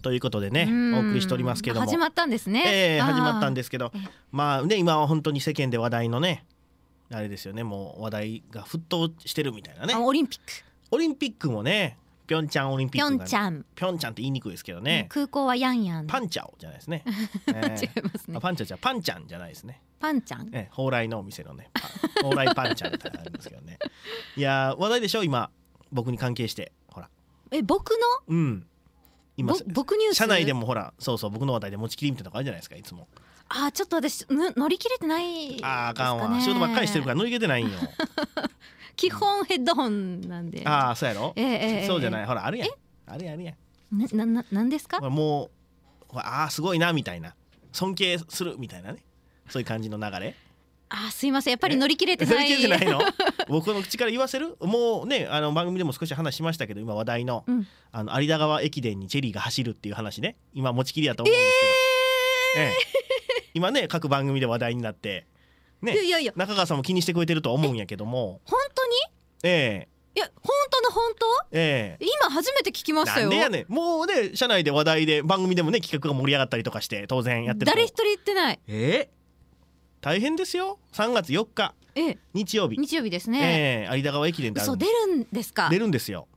ということでねお送りしておりますけども始まったんですね。 始まったんですけどまあね今は本当に世間で話題のねあれですよねもう話題が沸騰してるみたいなねオリンピックもねピョンチャンオリンピックが、ね、 ピョンチャンって言いにくいですけどね、 空港はヤンヤンパンチャオじゃないですね、 違いますね。 パンチャじゃパンチャンじゃないですねパンちゃん、 蓬莱のお店のね蓬莱パンチャンみたいなのあるんですけどねいや話題でしょ今僕に関係してほら僕の今僕ニュース社内でもほらそう僕の話題で持ちきりみたいなとこあるじゃないですかいつもちょっと私乗り切れてないですかね。 あかんわ仕事ばっかりしてるから乗り切れてないんよ基本ヘッドホンなんでそうやろ、そうじゃないほらあるやんあるやんなんですかもうすごいなみたいな尊敬するみたいなねそういう感じの流れすいませんやっぱり乗り切れてない乗り切れてないの僕の口から言わせるもうね番組でも少し話しましたけど今話題の、有田川駅伝にチェリーが走るっていう話ね今持ちきりだと思うんですけど、今ね各番組で話題になってねいや中川さんも気にしてくれてると思うんやけども本当にいや本当の本当、今初めて聞きましたよ。 なんでやねんもうね社内で話題で番組でもね企画が盛り上がったりとかして当然やってる誰一人言ってない。 大変ですよ3月4日、日曜日ですね、 有田川駅伝であるんです。 出るんですか。 出るんですよ。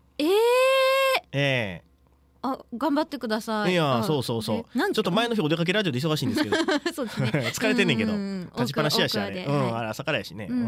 頑張ってください。 いやそうちょっと前の日お出かけラジオで忙しいんですけどそうですね疲れてんねんけど立ちっぱなしやしあれ、あれ朝からやしね、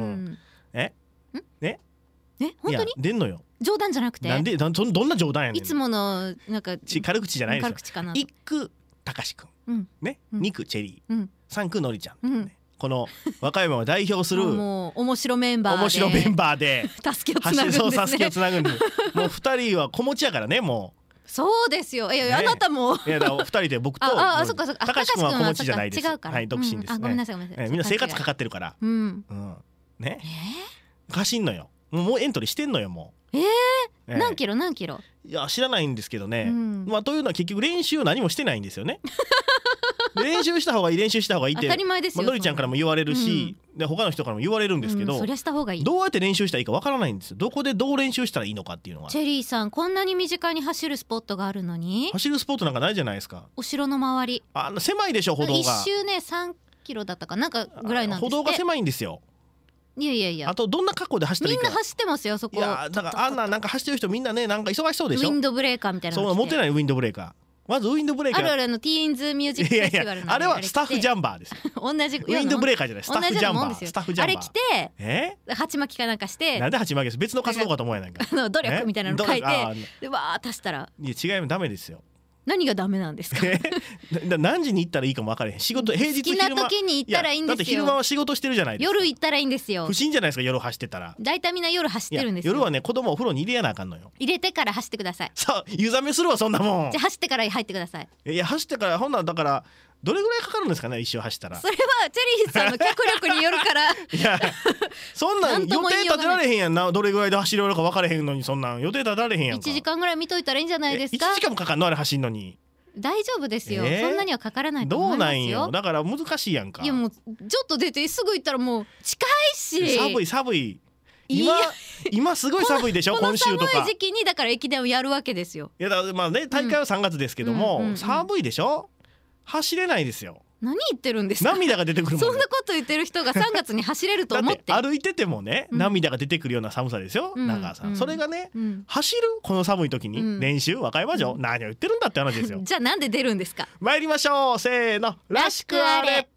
本当に出んのよ。 冗談じゃなくてなんでどんな冗談やねん。 いつものなんか軽口じゃないですよ。 軽口かな。 1区たかしくん、2区チェリー、3区のりちゃん、この和歌山を代表するもう面白メンバーでたすきをつなぐんですね。たすきをつなぐんでもう2人は子持ちやからねもう。 そうですよ。あなたもいやだ2人で僕とそっかたかしくんは子持ちじゃないです。 違うから、 独身ですね。 ごめんなさいみんな生活かかってるからね走んのよ。もうエントリーしてんのよもう。 何キロいや知らないんですけどね、というのは結局練習を何もしてないんですよね練習した方がいいって当たり前ですよ。 のりちゃんからも言われるし、で他の人からも言われるんですけど、 そりゃした方がいい。 どうやって練習したらいいかわからないんですよ。どこでどう練習したらいいのかっていうのが。 チェリーさんこんなに身近に走るスポットがあるのに。 走るスポットなんかないじゃないですか。 お城の周り狭いでしょ歩道が。 一周ね3キロだったかなんかぐらいなんですって。 歩道が狭いんですよ。 いやあとどんな格好で走ったらいいか。 みんな走ってますよそこ。 いやだからなんか走ってる人みんなねなんか忙しそうでしょ。 ウィンドブレーカーみたいなのそう持ってないウィンドブレーカー。まずウィンドブレーカーあるティーンズミュージックフェスティバルのあれはスタッフジャンバーです同じウィンドブレーカーじゃないスタッフジャンバー。スタッフジャンバーあれ着て鉢巻きかなんかしてなんで鉢巻きです。別の活動かと思えないか努力みたいなの書いてでわー足したら。 いや違いもダメですよ。 何がダメなんですか何時に行ったらいいかも分からへん。平日好きな時に行ったらいいんですよ。 だって昼間は仕事してるじゃないですか。 夜行ったらいいんですよ。 不審じゃないですか夜走ってたら。 だいたいみんな夜走ってるんですよ。 夜はね子供をお風呂に入れやなあかんのよ。 入れてから走ってください。 さあ湯冷めするわそんなもん。 じゃあ走ってから入ってください。 いや走ってからほんならだからどれぐらいかかるんですかね一周走ったら。 それはチェリーさんの脚力によるからいやそんなん予定立てられへんやんな。どれぐらいで走れるか分からへんのにそんなん予定立てられへんやんか。 1時間ぐらい見といたらいいんじゃないですか。 1時間もかかんのあれ走んのに。 大丈夫ですよ、そんなにはかからないと思いますよ。 どうなんよだから難しいやんか。 いやもうちょっと出てすぐ行ったらもう近いし。 寒い今すごい寒いでしょ今週とか。 この寒い時期にだから駅伝をやるわけですよ。 いやだからまあね大会は3月ですけども、寒いでしょ走れないですよ。 何言ってるんですか。 涙が出てくるもん、ね、 そんなこと言ってる人が3月に走れると思ってだって歩いててもね、涙が出てくるような寒さですよ、中川さん、それがね、走るこの寒い時に、練習和歌山城、何を言ってるんだって話ですよ。 じゃあなんで出るんですか。 参りましょうせーのらしくあれ。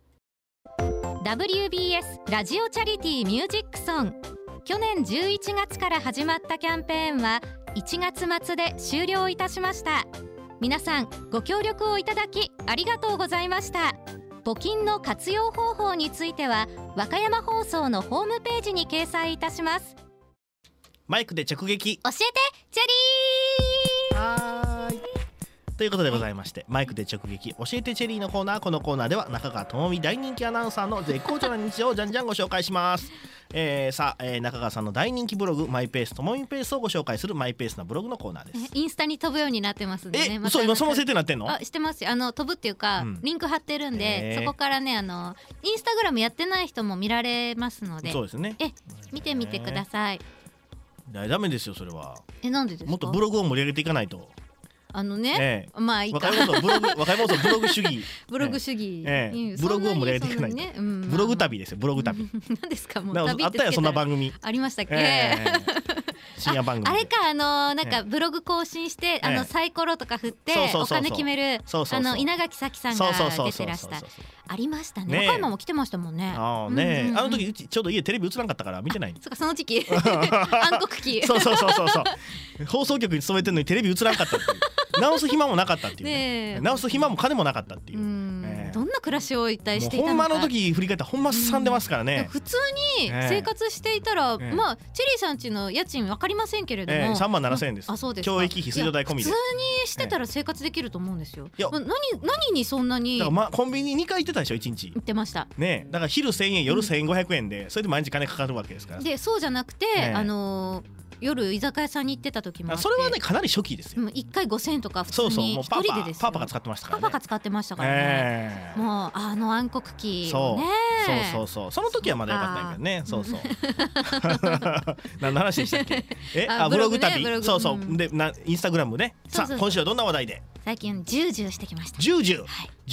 WBS ラジオチャリティーミュージックソン。去年11月から始まったキャンペーンは1月末で終了いたしました。皆さんご協力をいただきありがとうございました。募金の活用方法については和歌山放送のホームページに掲載いたします。 マイクで直撃教えてチェリー。 はーいということでございまして、マイクで直撃教えてチェリーのコーナー。このコーナーでは中川智美大人気アナウンサーの絶好調な日常をじゃんじゃんご紹介します。中川さんの大人気ブログマイペースともみペースをご紹介するマイペースなブログのコーナーです。 インスタに飛ぶようになってますんでね。 そう今その設定になってんの。 してますよ。飛ぶっていうか、リンク貼ってるんで、そこからねインスタグラムやってない人も見られますので。 そうですね。 見てみてください。 ダメですよそれは。 なんでですか。 もっとブログを盛り上げていかないと。 まあいいか若い者ブログ主義ブログ主義、 ブログを盛り上げていかないと、ブログ旅ですよ、ブログ旅何ですか、もうあったよそんな番組ありましたっけ、 深夜番組あれか、なんかブログ更新してサイコロとか振ってお金決める稲垣早紀さんが出てらした、ありましたね。若山も来てましたもんね。 あの時うちちょうど家テレビ映らんかったから見てない。 そうか、その時期暗黒期そう放送局に勤めてるのにテレビ映らんかったっていう直す暇もなかったっていうね、直す暇も金もなかったっていう、 どんな暮らしを一体していたのか。 ほんまの時振り返ったらほんますさんでますからね。 普通に生活していたら、まあチェリーさんちの家賃分かりませんけれども、 3万7千円です。 あ、そうです。 教育費水道代込みで普通にしてたら生活できると思うんですよ。何にそんなに。 だからコンビニ2回行ってたでしょ、1日行ってましたね。だから昼1000円夜1500円で、それで毎日金かかるわけですから。 でそうじゃなくて、夜居酒屋さんに行ってた時もあって、 それはねかなり初期ですよ。 1回5000円とか普通に一人でですよ。 パパが使ってましたからね。 パパが使ってましたからね、もう暗黒期をね。 そうその時はまだよかったんやけどね。そう何の話でしたっけ。ブログ旅。そうでインスタグラムね。さあ今週はどんな話題で。 最近ジュージューしてきました。 ジュージュー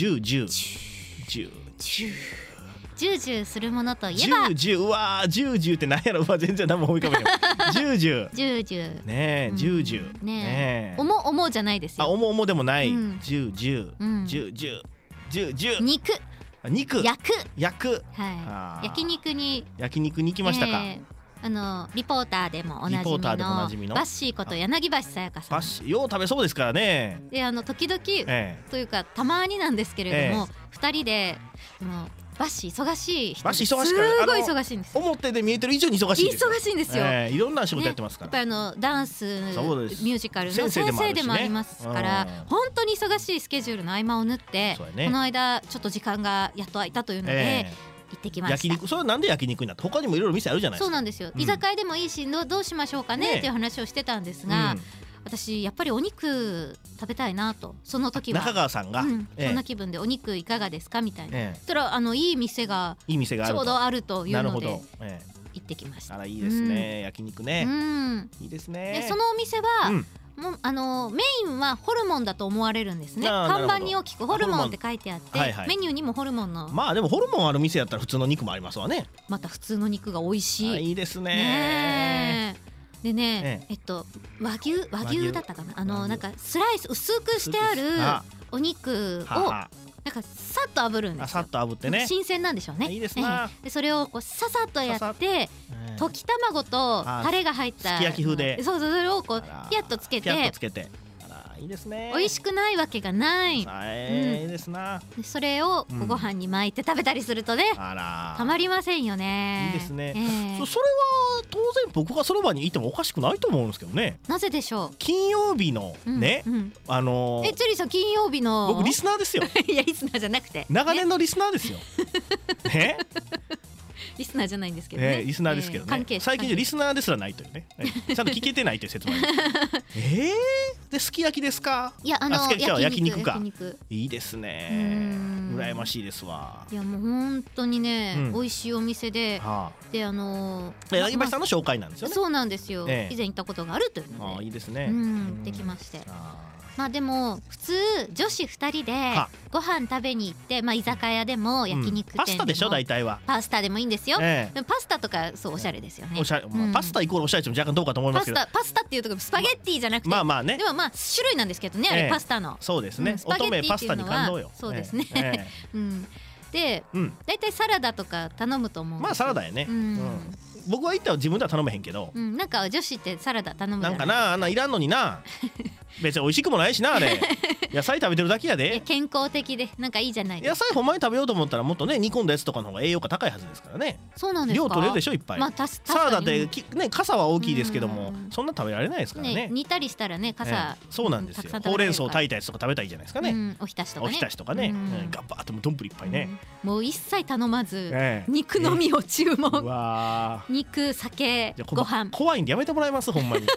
ジュージューするものといえばジュージュー、うわージュージューって何やろ。全然何も思い浮かべないジュージューねえ、ジュージューねえ、 思うじゃないですよ。 思うでもない。ジュージュー肉焼く、 焼肉に行きましたか。 リポーターでもおなじみのバッシーこと柳橋さやかさん。 バッシーよう食べそうですからね。 で時々というかたまになんですけれども、2人でバッシー忙しい人です。すごい忙しいんです。 表で見えてる以上に忙しいんですよ。 忙しいんですよ。 いろんな仕事やってますから。 やっぱりダンスミュージカルの先生でもありますから、本当に忙しいスケジュールの合間を縫って、この間ちょっと時間がやっと空いたというので行ってきました。 焼肉、それはなんで焼肉になった。他にもいろいろ店あるじゃないですか。 そうなんですよ。居酒屋でもいいし、どうしましょうかねっていう話をしてたんですが、私やっぱりお肉食べたいなと、その時は中川さんが、 そんな気分でお肉いかがですかみたいな、そしたらいい店がちょうどあるというので行ってきました。 あらいいですね、焼肉ね、いいですね。 でそのお店は、もうメインはホルモンだと思われるんですね。看板に大きくホルモンって書いてあって、メニューにもホルモンの、 まあでもホルモンある店やったら普通の肉もありますわね。 また普通の肉が美味しい。 いいですね。 でね、和牛だったかな、なんかスライス薄くしてあるお肉をなんかさっと炙るんですよ。 さっと炙ってね、 新鮮なんでしょうね。 いいですな。 でそれをささっとやって溶き卵とタレが入ったすき焼き風で、 それをピャッとつけて、 いいですね。 美味しくないわけがない。いいですな。 それをご飯に巻いて食べたりするとね、たまりませんよね。 いいですね。それは当然僕がその場にいてもおかしくないと思うんですけどね。 なぜでしょう。 金曜日のね、 チェリーさん金曜日の僕リスナーですよ。 いやリスナーじゃなくて長年のリスナーですよ。ね。 リスナーじゃないんですけどね。 リスナーですけどね。最近リスナーですらないというね。ちゃんと聞けてないという説明。ですき焼きですか。 いや焼肉か。いいですね。羨ましいですわ。 いやもう本当にね、美味しいお店で、で柳橋さんの紹介なんですよね。 そうなんですよ。以前行ったことがあるというので。 いいですね。 行ってきまして。まあでも普通女子2人でご飯食べに行って、居酒屋でも焼肉店でも、 パスタでしょ大体は。 パスタでもいいんですよ。でもパスタとかそうおしゃれですよね。 パスタイコールおしゃれっても若干どうかと思いますけど、 パスタっていうとスパゲッティじゃなくて、でも種類なんですけどね、あれパスタの。そうですね。乙女パスタに感動よ。そうですね。で大体サラダとか頼むと思うんですよ。 サラダやね。僕は行ったら自分では頼めへんけど、 なんか女子ってサラダ頼むじゃないですか。 なんかな、あんないらんのにな。別に美味しくもないしな、あれ。野菜食べてるだけやで。 健康的でなんかいいじゃないですか。 野菜ほんまに食べようと思ったらもっとね煮込んだやつとかの方が栄養価高いはずですからね。 そうなんですか。 量取れるでしょいっぱい。サラダってね傘は大きいですけども、そんな食べられないですからね。 煮たりしたらね傘。 そうなんですよ。ほうれん草炊いたやつとか食べたらいいじゃないですかね。 おひたしとかね。 おひたしとかね。ガバッと丼いっぱいね。 もう一切頼まず肉のみを注文。肉酒ご飯。 怖いんでやめてもらえますほんまに。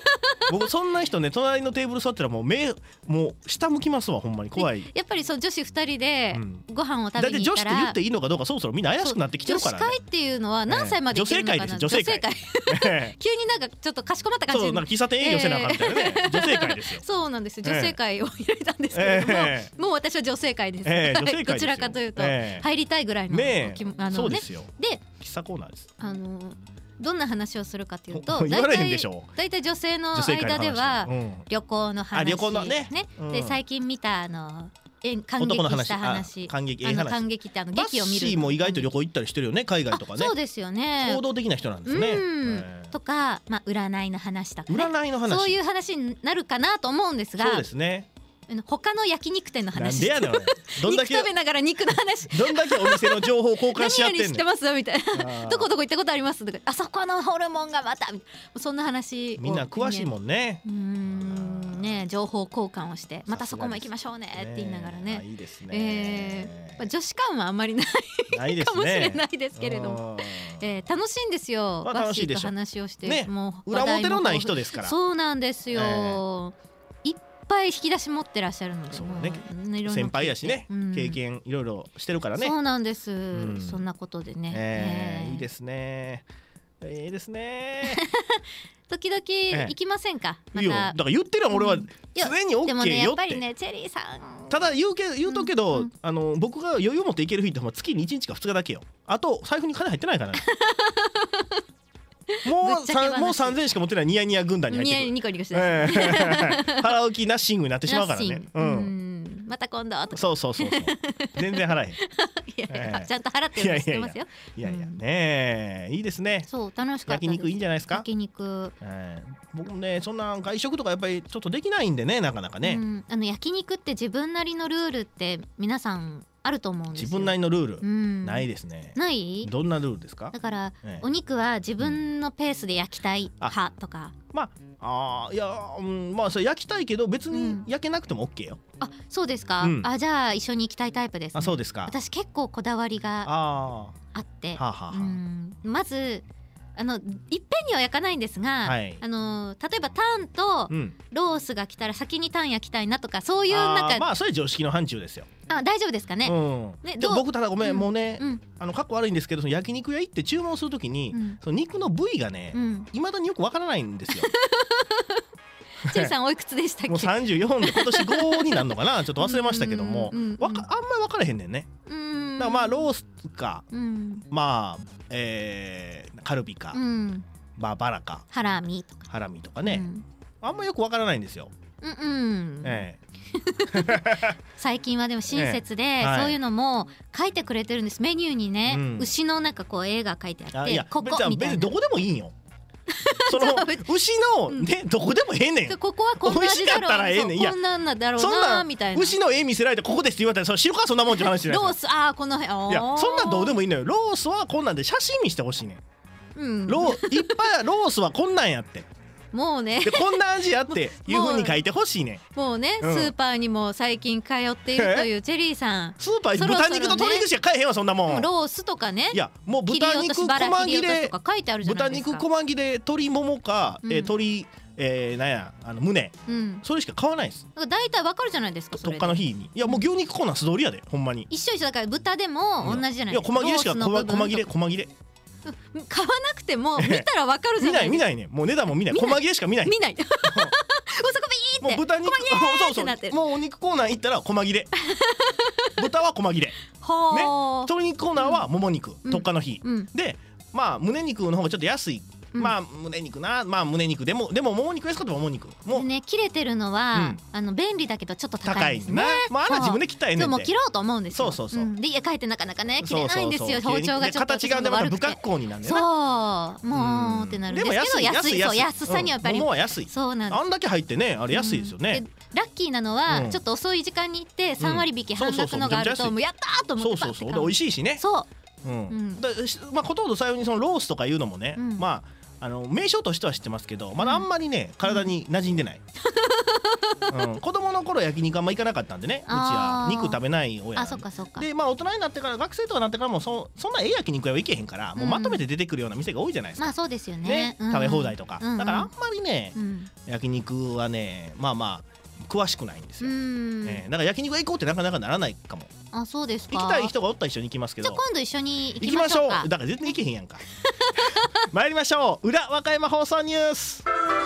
僕そんな人ね隣のテーブル座ったらもう下向きますわほんまに怖い。 やっぱりそう女子2人でご飯を食だってべに行ったら、 女子って言っていいのかどうかそろそろみんな怪しくなってきてるからね。 女子会っていうのは何歳まで行けるのかな、 女性会急になんかちょっとかしこまった感じそうなんか喫茶店営業せなあかんみたいなね、女性会ですよ。 そうなんですよ、女性会を開いたんですけれども、もう私は女性会です、 女性会ですよどちらかというと、入りたいぐらいの、 そうですよ。 で喫茶コーナーです。 どんな話をするかというと、 言われへんでしょ。 大体女性の間では旅行の話、 旅行のね、 で最近見た感激した話、 感激って劇を見る。 バッシーも意外と旅行行ったりしてるよね、海外とかね。 そうですよね。 行動的な人なんですね。 とか、占いの話とか、 占いの話、 そういう話になるかなと思うんですが、 そうですね。 他の焼肉店の話、 なんでやねんどんだけ肉食べながら肉の話、 どんだけお店の情報交換し合ってんねん。 何々知ってますみたいな、どこどこ行ったことありますとか、あそこのホルモンがまた、そんな話をみんな詳しいもんね。 ね、情報交換をしてまたそこも行きましょうねって言いながらね。 いいですね。 女子感はあんまりないかもしれないですけれども、楽しいんですよ。バッシーと話をして、 もう裏表のない人ですから。 そうなんですよ。いっぱい引き出し持ってらっしゃるので、 先輩やしね、経験いろいろしてるからね。 そうなんです。そんなことでね。 いいですね。いいですね。 時々行きませんか。 いいよ。だから言ってる俺は常に OK よって。 でもね、やっぱりね、チェリーさんただ言うとけど、僕が余裕持って行ける日って月に1日か2日だけよ。あと財布に金入ってないからね。もう3000円しか持ってないニヤニヤ軍団に入ってくる。 ニコニコして払う気ナッシングになってしまうからね。 また今度とか。 そう全然払えへん。 ちゃんと払ってるの知ってますよ。 いやね、いいですね。 そう楽しかったです。 焼肉いいんじゃないですか。 焼肉、 僕もねそんな外食とかやっぱりちょっとできないんでね、なかなかね。 焼肉って自分なりのルールって皆さんあると思うんですよ。 自分なりのルール、ないですね。 ない？ どんなルールですか？ だから、お肉は自分のペースで焼きたい派とか。 いやそれ焼きたいけど別に焼けなくても OK よ。 あ、そうですか。じゃあ一緒に行きたいタイプですね。 そうですか。 私結構こだわりがあって、まずいっぺんには焼かないんですが、例えばタンとロースが来たら先にタン焼きたいなとか、そういうなんかそれ常識の範疇ですよ。 大丈夫ですかね。 僕ただごめん、もうねかっこ悪いんですけど、その焼肉屋行って注文するときにその肉の部位がね未だによくわからないんですよ。 チェリさんおいくつでしたっけ？ もう34で今年5になるのかな、ちょっと忘れましたけども、あんまり分からへんねんね。だからロースかカルビかバラかハラミとかね、あんまよく分からないんですよ。 最近はでも親切でそういうのも書いてくれてるんです。メニューにね、牛のなんかこう絵が書いてあって、ここみたいな。 どこでもいいんよ。その牛のね、どこでもええねん。 ここはこんな味だろう、こんなんだろうなみたいな。 牛の絵見せられてここですって言われたら知るかそんなもんって話じゃない。 ロースこの辺、 いやそんなんどうでもいいのよ。ロースはこんなんで写真見してほしいねん。いっぱいロースはこんなんやって。 もうねでこんな味やっていう風に書いてほしいね。 もうね、スーパーにも最近通っているというチェリーさん、 スーパー豚肉と鶏肉しか買えへんわそんなもん。 ロースとかね、 いやもう豚肉細切れとか書いてあるじゃないですか。 豚肉細切れ鶏ももか鶏なんや胸、それしか買わないです。 だいたいわかるじゃないですか。 特価の日に。いやもう牛肉コーナー素通りやでほんまに。 一緒だから豚でも同じじゃないですか。 いや細切れしか細切れ買わなくても見たらわかるじゃないですか。 見ないね。もう値段も見ない。細切れしか見ない。 そこビーってもう豚肉もうお肉コーナー行ったら細切れ。豚は細切れ。ね。鶏肉コーナーはもも肉特価の日で、胸肉の方がちょっと安い。胸肉胸肉でももも肉安かったらもも肉もね、切れてるのは便利だけどちょっと高いですね。 あんな自分で切ったらええねんって。 もう切ろうと思うんですよ。 そうで家帰ってなかなかね切れないんですよ。包丁がちょっと形がまた不格好になるね。 そうもうってなるんですけど、安さにはやっぱりももは安い。 そうなんです。 あんだけ入ってね、あれ安いですよね。 ラッキーなのはちょっと遅い時間に行って3割引き半額のがあるともうやったーと思って。 そう美味しいしね。 そうほとんど最後にそのロースとかいうのもね、 名称としては知ってますけどまだあんまりね体に馴染んでない、子供の頃焼肉あんま行かなかったんでね、うちは肉食べない親なんで。 そっかそっか。 で大人になってから学生とかなってからもそんな焼肉屋は行けへんから、もうまとめて出てくるような店が多いじゃないですか。 まあそうですよね。 食べ放題とか、だからあんまりね、 うん焼肉はねまあ詳しくないんですよ。だから焼肉行こうってなかなかならないかも。 あ、そうですか。 行きたい人がおったら一緒に行きますけど。 じゃあ今度一緒に行行きましょう。 きましょうか。 だから絶対行けへんやんか。参りましょう。裏和歌山放送ニュース。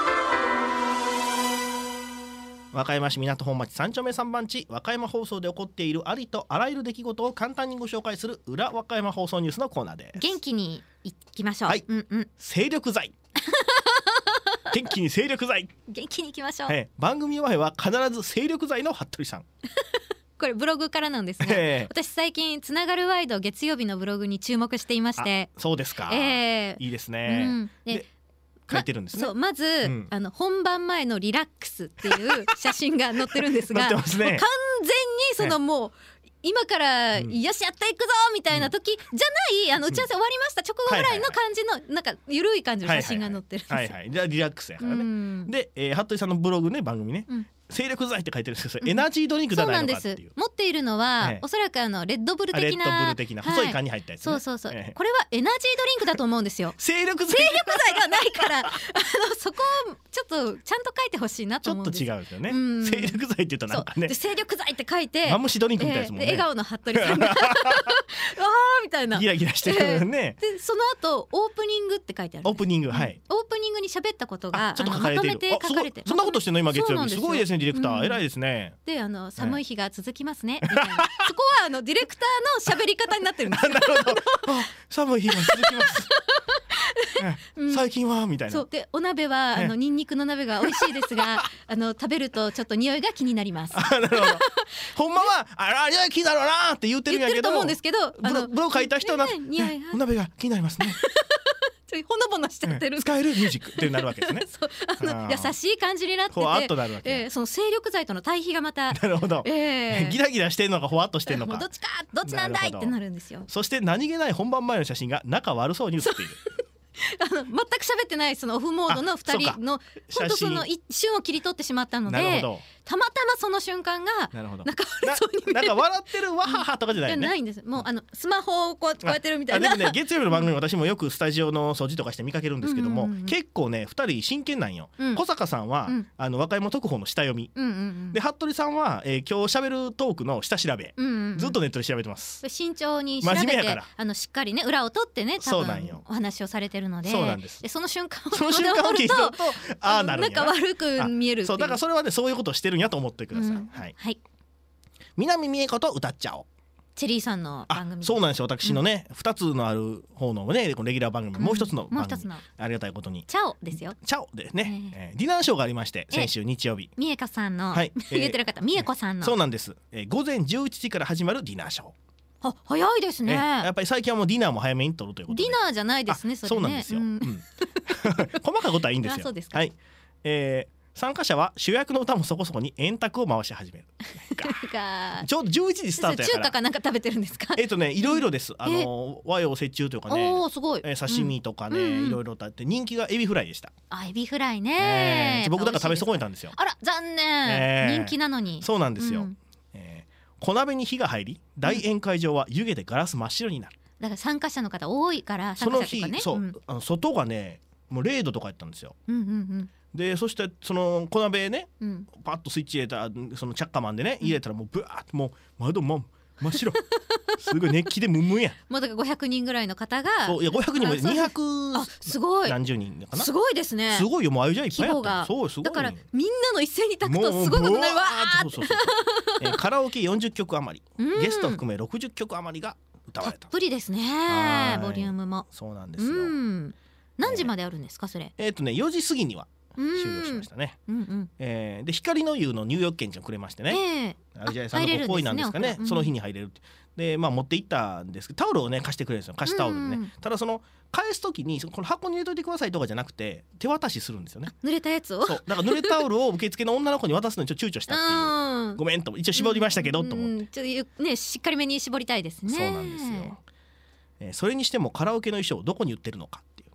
和歌山市港本町3丁目3番地和歌山放送で起こっているありとあらゆる出来事を簡単にご紹介する裏和歌山放送ニュースのコーナーです。 元気に行きましょう。 はい、精力剤。元気に精力剤。 元気に行きましょう。 番組前は必ず精力剤の服部さん。 これブログからなんですが、私最近つながるワイド月曜日のブログに注目していまして。 そうですか、いいですね、で書いてるんですね。 そう、まず、本番前のリラックスっていう写真が載ってるんですが載ってますね。 もう完全にそのもう今からよしやっていくぞみたいな時じゃない、打ち合わせ終わりました直後ぐらいの感じのなんか緩い感じの写真が載ってるんですよ。 じゃあリラックスやからね。で、服部さんのブログね、番組ね、精力剤って書いてるんですけど、エナジードリンクじゃないのかっていう。 持っているのはおそらくレッドブル的な細い缶に入ったやつ。 そうこれはエナジードリンクだと思うんですよ。 精力剤ではないからそこをちょっとちゃんと書いてほしいなと思うんです。 ちょっと違うんですよね。精力剤って言うとなんかね、 精力剤って書いてマムシドリンクみたいですもんね。 笑顔の服部さんがわーみたいなギラギラしてるね。 でその後オープニングって書いてある。 オープニング、はい。 オープニングに喋ったことがまとめて書かれて、 そんなことしてんの今月曜日。すごいですね、ディレクター偉いですね。 で寒い日が続きますねみたいな、そこはディレクターの喋り方になってるんですよ。 なるほど。寒い日が続きます。最近はみたいな。 そうで、お鍋はニンニクの鍋が美味しいですが食べるとちょっと匂いが気になります。 なるほど。ほんまは匂い気になるなって言ってるんやけど、 言ってると思うんですけど、 ブログ書いた人はお鍋が気になりますね。 ほのぼのしちゃってる。 使えるミュージックってなるわけですね。 優しい感じになってて、 ほわっとなるわけ。 その精力剤との対比がまたなるほど。ギラギラしてるのかほわっとしてるのか、 どっちなんだいってなるんですよ。 そして何気ない本番前の写真が仲悪そうに写っている。 全く喋ってないそのオフモードの2人の本当その一瞬を切り取ってしまったので、たまたまその瞬間が仲悪そうに見える。 なんか笑ってるわははとかじゃないよね。 ないんです。もうスマホをこうやってるみたいな。 でもね、月曜日の番組私もよくスタジオの掃除とかして見かけるんですけども、結構ね2人真剣なんよ。小坂さんは和歌山特報の下読みで、服部さんは今日喋るトークの下調べ、ずっとネットで調べてます。 慎重に調べてしっかりね裏を取ってね、多分お話をされてるので、 そうなんです。 その瞬間を聞いるとああなるんやな。 仲悪く見える。 そうだからそれはねそういうことをしてるんやと思ってください。はい。南美恵子と歌っちゃおう。 チェリーさんの番組。 そうなんですよ。私のね2つのある方のねレギュラー番組、もう一つの番組、ありがたいことにチャオですよ。 チャオでね、ディナーショーがありまして、先週日曜日、 美恵子さんの言ってる方、美恵子さんのそうなんです。午前11時から始まるディナーショー。 早いですね。 やっぱり最近はもうディナーも早めに撮るということで。 ディナーじゃないですね。 そうなんですよ。細かいことはいいんですよ。はい。参加者は主役の歌もそこそこに円卓を回し始める。ちょうど11時スタートやから。 中華かなんか食べてるんですか？ いろいろです。和洋折衷というかね、刺身とかね、いろいろとあって人気がエビフライでした。 エビフライね。 僕だから食べ損ねたんですよ。 あら残念。人気なのに。 そうなんですよ。小鍋に火が入り、大宴会場は湯気でガラス真っ白になる。 だから参加者の方多いから、 その日外がねもう0度とかやったんですよ。でそしてその小鍋ね、パッとスイッチ入れたそのチャッカマンでね入れたらもうブワーッともう窓も真っ白。すごい熱気でムンムンや。 もうだから500人ぐらいの方が、 いや500人も200 すごい何十人かな。 すごいですね。 すごいよ、もうあゆじゃいっぱいやった。そうすごい。 だからみんなの一斉に炊くとすごいことになるわー。 カラオケ40曲余り、ゲスト含め60曲余りが歌われた。 たっぷりですね。ボリュームも。 そうなんですよ。 何時まであるんですかそれ ？4時過ぎには終了しましたね。で光の湯の入浴券をくれましてね、あじゃあさんのご好意なんですかね、その日に入れるってで、持って行ったんですけど、タオルをね貸してくれるんですよ、貸しタオルでね。ただその返す時にこの箱に入れといてくださいとかじゃなくて手渡しするんですよね。 濡れたやつを。 そうだから濡れタオルを受付の女の子に渡すのにちょっと躊躇したっていう。ごめんと、一応絞りましたけどと思って、 ちょっとねしっかりめに絞りたいですね。 そうなんですよ。それにしてもカラオケの衣装をどこに売ってるのかっていうね。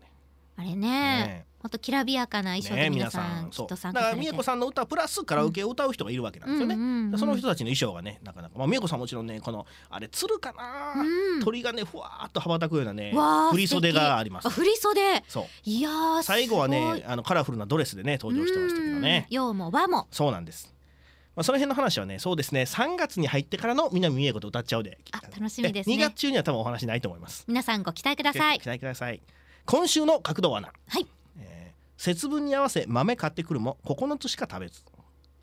あれねねほんときらびやかな衣装で皆さんきっと参加されて、 だから美恵子さんの歌プラスカラオケを歌う人がいるわけなんですよね、その人たちの衣装がねなかなか、美恵子さんもちろんねこのあれ鶴かな、鳥がねふわーっと羽ばたくようなね振り袖があります。 振り袖、 そういやー最後はねカラフルなドレスでね登場してましたけどね。 洋も和もそうなんです。その辺の話はねそうですね3月に入ってからの南美恵子と歌っちゃうで楽しみですね。 2月中には多分お話ないと思います。 皆さんご期待ください。 期待ください。今週の角度アナ、 はい、 節分に合わせ豆買ってくるも9つしか食べず、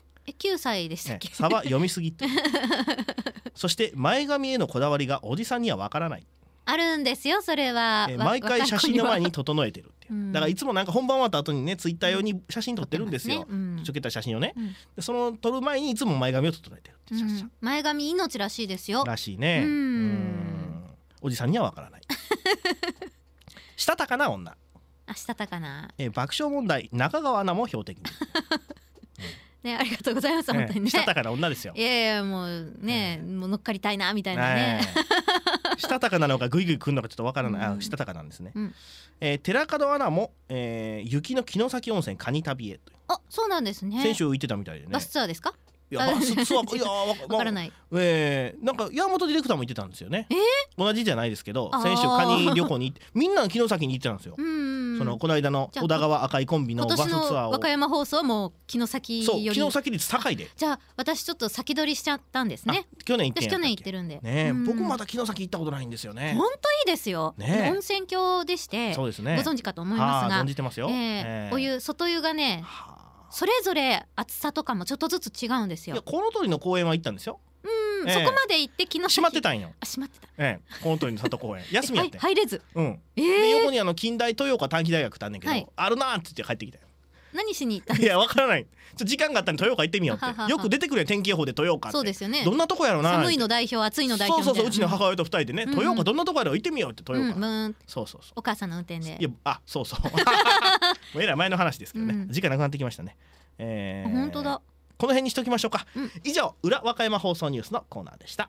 9歳でしたっけ、 サバ読みすぎってそして前髪へのこだわりがおじさんにはわからない。 あるんですよそれは、 毎回写真の前に整えてるっていう、だからいつもなんか本番終わった後にねツイッター用に写真撮ってるんですよ、ちょけた写真をね、でその撮る前にいつも前髪を整えてるって、 前髪命らしいですよ。 らしいね。おじさんにはわからないしたたかな女、 したたかな、 爆笑問題中川アナも標的にね、ありがとうございます、本当にねしたたかな女ですよ。 いやいやもうね、もう乗っかりたいなみたいなね、 したたかなのかグイグイ来るのかちょっとわからない、したたかなんですね。寺門アナも、雪の城崎温泉カニ旅へという、 そうなんですね。 先週行ってたみたいでね。 バスツアーですか？ いやバスツアーいやわからない。 なんか山本ディレクターも行ってたんですよね。同じじゃないですけど先週カニ旅行に行ってみんなの城崎に行ってたんですよ。そのこの間の小田川赤いコンビのバスツアーを、 今年の和歌山放送も城崎より、 そう城崎率高いで。 じゃあ私ちょっと先取りしちゃったんですね。 去年行ってるんでね。僕まだ城崎行ったことないんですよね。 本当いいですよ、温泉郷でして、 そうですね、 ご存知かと思いますが、 存じてますよ。 お湯外湯がねそれぞれ厚さとかもちょっとずつ違うんですよ。 いやコウノトリの公園は行ったんですよ。 そこまで行って城崎閉まってたんよ。 閉まってた。 コウノトリの里公園休みやって入れず、 で横に近代豊岡短期大学ってあんねんけど、あるなーって言って帰ってきたよ。 何しに行ったんですか？ いやわからない。時間があったら豊岡行ってみようってよく出てくる天気予報で豊岡って。 そうですよね。 どんなとこやろな。 寒いの代表暑いの代表みたいな。 そううちの母親と2人でね豊岡どんなとこやろ行ってみようって豊岡。そうお母さんの運転で。 いやそうもうえらい前の話ですけどね、時間なくなってきましたね。 本当だ。 この辺にしときましょうか。以上裏和歌山放送ニュースのコーナーでした。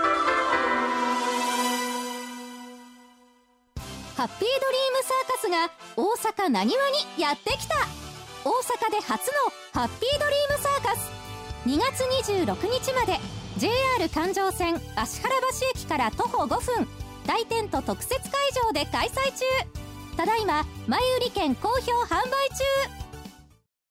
ハッピードリームサーカスが大阪なにわにやってきた。大阪で初のハッピードリームサーカス、2月26日まで JR 環状線芦原橋駅から徒歩5分、大テント特設会場で開催中。ただいま前売り券好評販売中。